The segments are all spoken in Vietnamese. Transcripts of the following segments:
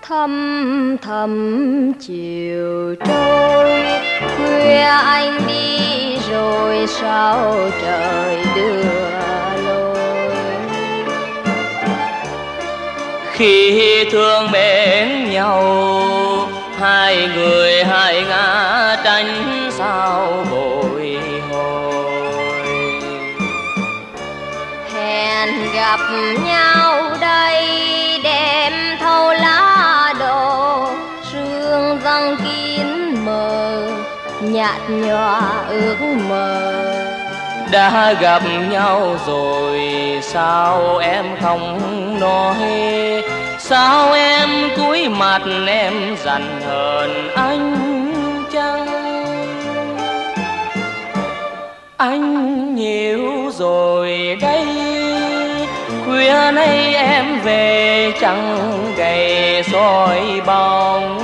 Thầm thầm chiều trôi, khuya anh đi rồi sao trời đưa lối. Khi thương mến nhau, hai người hai ngã tranh sao bồi hồi. Hẹn gặp nhau đây đêm thâu lá đổ, sương răng kín mờ nhạt nhòa ước mơ. Đã gặp nhau rồi sao em không nói, sao em cúi mặt em giận hờn anh chăng? Anh hiểu rồi đây, khuya nay em về chẳng gầy soi bóng.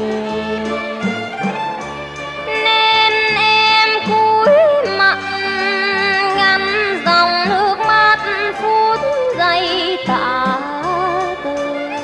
Nên em cúi mặt ngăn dòng nước mắt phút giây tả từ.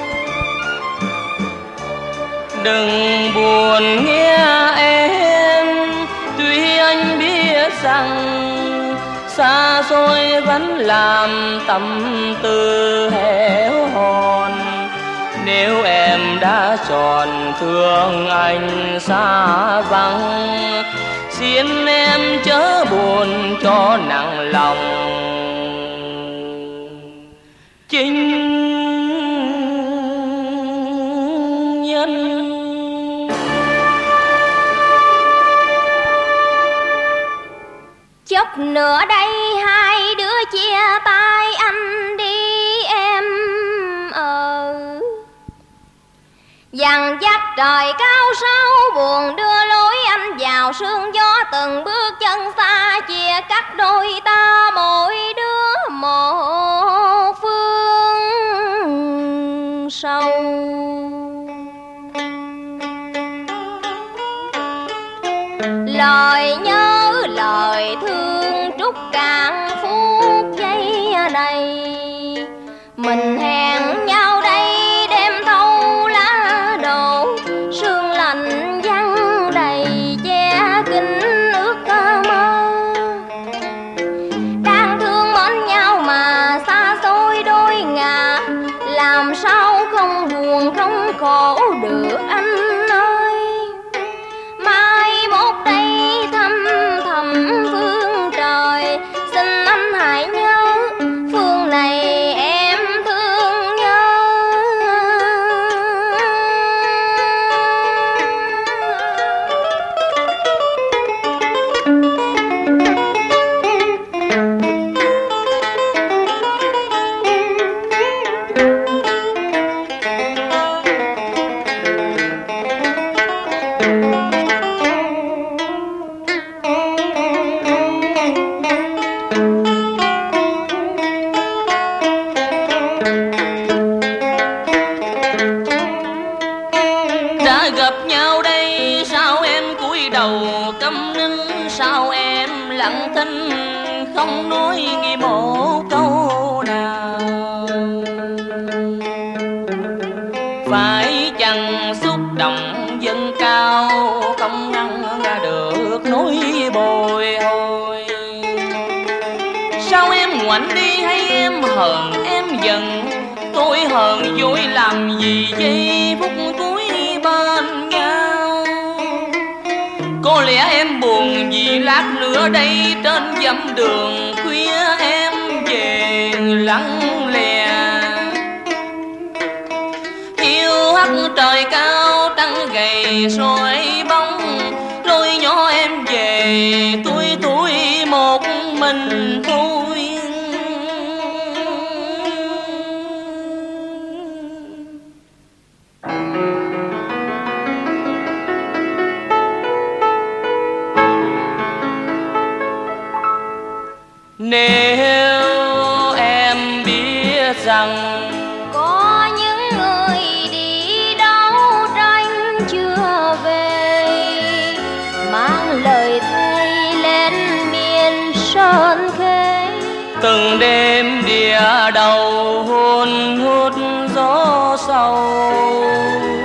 Đừng buồn nghe em, tuy anh biết rằng xa xôi vẫn làm tâm tư héo hon. Nếu em đã chọn thương anh xa vắng, xin em chớ buồn cho nặng lòng. Chính nhân chốc nữa đây hai đứa chia tay, anh đi em ở. Dằn dắt trời cao sâu buồn đưa lối anh vào sương gió, từng bước chân xa chia cắt đôi ta mỗi đứa một phương sâu. Lời nhớ lời thương trút cạn phút giây này, mình hẹn nhau đây đêm thâu lá đổ, sương lạnh văng đầy che kín ước mơ. Đang thương mến nhau mà xa xôi đôi ngả, làm sao không buồn không khổ được anh ơi. Mai mốt đây thăm thầm phương trời, xin anh hãy nhớ phương này em thương nhớ. đã gặp nhau đây, sao em cúi đầu câm nín, sao em lặng thinh không nói nghĩ một câu nào. Phải chăng xúc động dâng cao không ngăn ra được nỗi bồi hồi. Sao em ngoảnh đi hay em hờn em giận, tôi hờn dối làm gì giây phút cuối bên nhau. Có lẽ em buồn vì lát nữa đây trên dặm đường khuya em về lặng lẽ. Hiu hắt trời cao trăng gầy soi bóng, lối nhỏ em về tôi một mình thôi. Nếu em biết rằng Có những người đi đấu tranh chưa về, mang lời thề lên miền sơn khê. từng đêm địa đầu hôn hút gió sâu,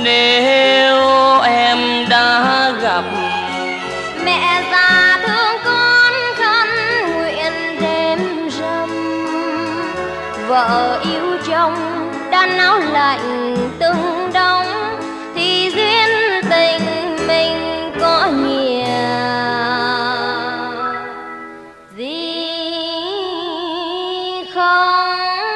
Nếu em đã gặp mẹ già thương con khấn nguyện đêm rằm, vợ yêu chồng đan áo lạnh từng đông, thì duyên tình mình có nhiều gì không.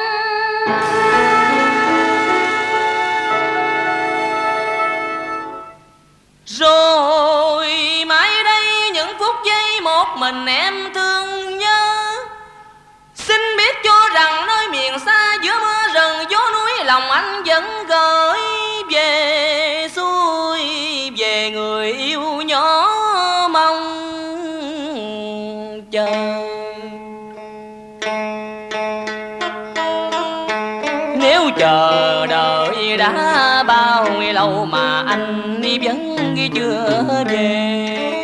Rồi mãi đây những phút giây một mình em thương nhớ, xin biết cho rằng nơi miền xa giữa mưa rừng gió núi, lòng anh vẫn gửi về xuôi, về người yêu nhỏ mong chờ. Nếu chờ đợi đã bao lâu mà anh vẫn chưa về,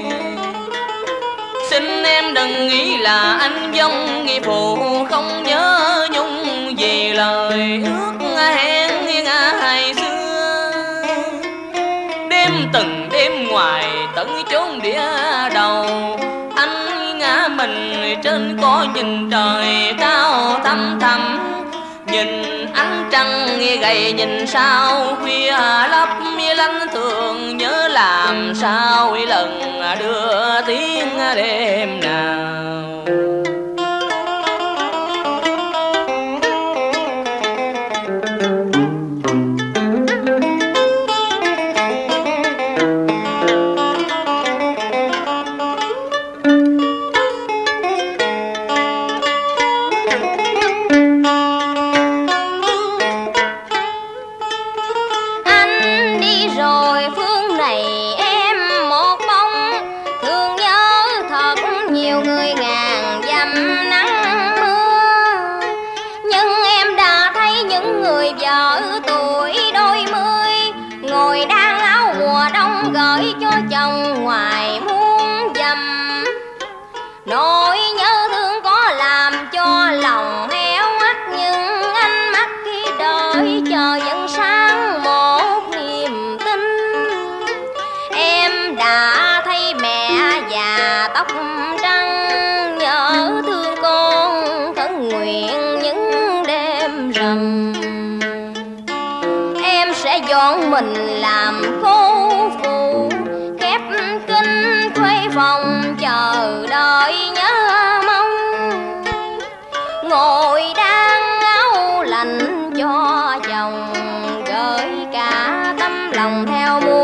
xin em đừng nghĩ là anh vong phụ không nhớ nhung về lời ước hẹn ngày xưa. Đêm từng đêm ngoài tận chốn địa đầu, anh ngã mình trên cỏ nhìn trời cao thăm thẳm, nhìn ánh trăng gầy nhìn sao khuya lấp lánh, thường nhớ làm sao lần đưa tiếng đêm nào. Gửi cho chồng ngoài muôn dặm, nỗi nhớ thương có làm cho lòng héo mắt, nhưng ánh mắt khi đợi chờ vẫn sáng một niềm tin. Em đã thấy mẹ già tóc trắng, nhớ thương con khấn nguyện những đêm rằm. Em sẽ dọn mình làm cô phụ, khép kinh khuê phòng chờ đợi nhớ mong, ngồi đan áo lạnh cho chồng, gửi cả tấm lòng theo muôn